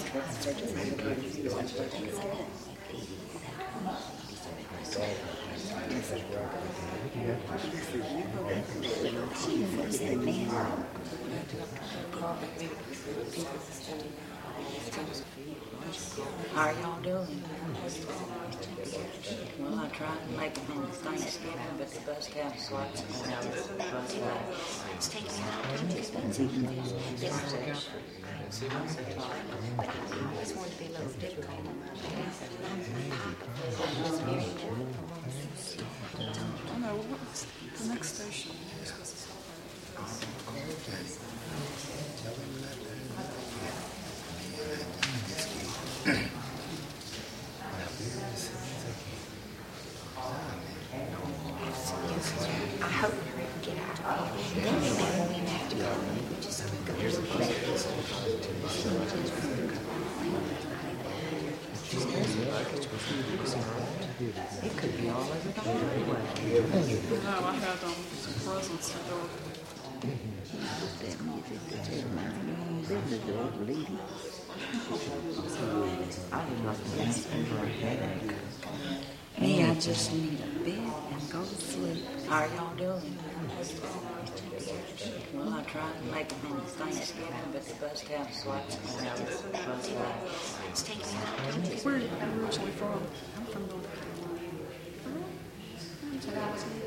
How are y'all doing? Well, I tried to make them on Thanksgiving, but the bus have slots and now the bus back. It's taking me out to these fancy things. But I always wanted to be a little different. I know, what's the next station? I hope we can get out of here. Then we won't even have to go. We just go to the place. It could be all over the highway. No, I had some presents to go. I didn't know that's over a headache. Me, I just need a bed and go to sleep. How are y'all doing? Well, I tried to make them on Thanksgiving, but the bus have slots and now the bus back. It's taking me out to these. Where are you originally from? I'm from North Carolina.